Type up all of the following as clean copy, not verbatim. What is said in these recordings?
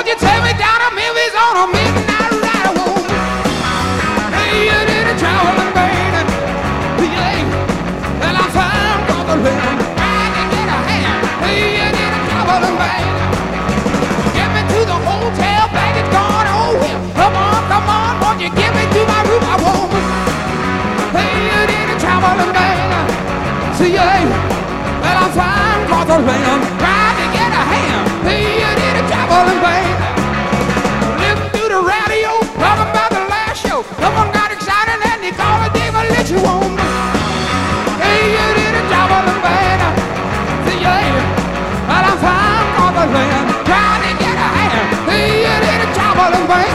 Won't you take me down to Memphis on a midnight ride home? Hey, you didn't travel in vain. Yeah, well, I found Brother Lim trying to get a hand. Hey, you didn't travel in vain. Get me to the hotel, baggage gone. Oh, well, come on, won't you get me to my room? I won't. Hey, you didn't travel in vain. See, yeah, well, I found Brother Lim trying to get a hand. Hey, you didn't travel in vain. Listening to the radio, talking about the last show. Someone got excited and they called a day for let you home. Hey, you didn't travel in vain. See, yeah, well, I found Brother Lim trying to get a hand. Hey, you didn't travel in vain.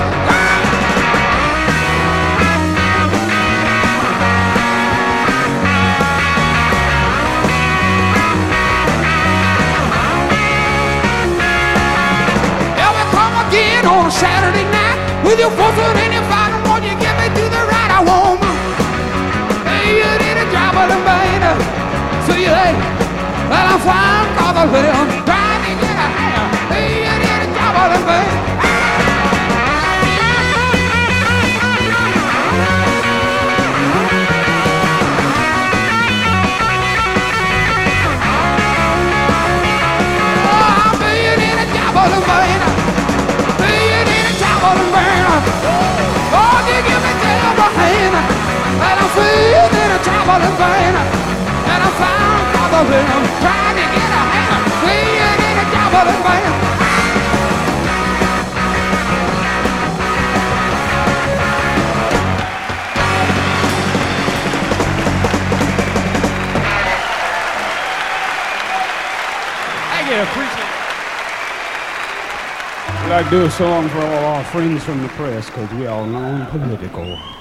On a Saturday night with your fortune and your fighting, won't you get me to the right I want? Hey, you didn't travel in vain. See you later. Well, I found Brother Lim trying to get a hand. Hey, you didn't travel in vain. Oh, you didn't travel in vain. Oh, you give me terrible hand, and I feel that I travel in vain, and I found Brother Lim trying to get a hand, feeling that I travel in vain. Thank you, appreciate it. We'd like to do a song for all our friends from the press, because we are non-political.